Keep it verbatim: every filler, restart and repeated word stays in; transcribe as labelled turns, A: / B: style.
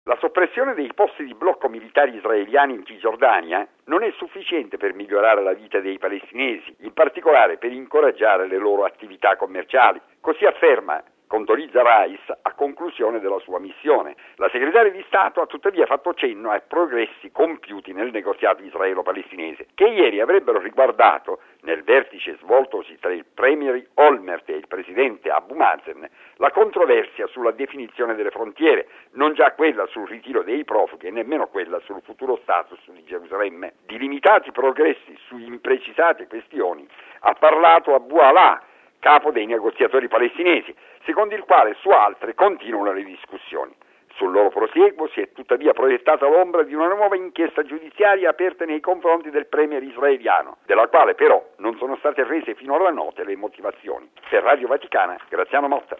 A: La soppressione dei posti di blocco militari israeliani in Cisgiordania non è sufficiente per migliorare la vita dei palestinesi, in particolare per incoraggiare le loro attività commerciali. Così afferma Condoleezza Rice a conclusione della sua missione. La segretaria di Stato ha tuttavia fatto cenno ai progressi compiuti nel negoziato israelo-palestinese, che ieri avrebbero riguardato, nel vertice svoltosi tra il premier Olmert e il presidente Abu Mazen, la controversia sulla definizione delle frontiere, non già quella sul ritiro dei profughi e nemmeno quella sul futuro status di Gerusalemme. Di limitati progressi su imprecisate questioni ha parlato Abu Alaa, capo dei negoziatori palestinesi, secondo il quale su altre continuano le discussioni. Sul loro prosieguo si è tuttavia proiettata l'ombra di una nuova inchiesta giudiziaria aperta nei confronti del premier israeliano, della quale però non sono state rese finora note le motivazioni. Per Radio Vaticana, Graziano Motta.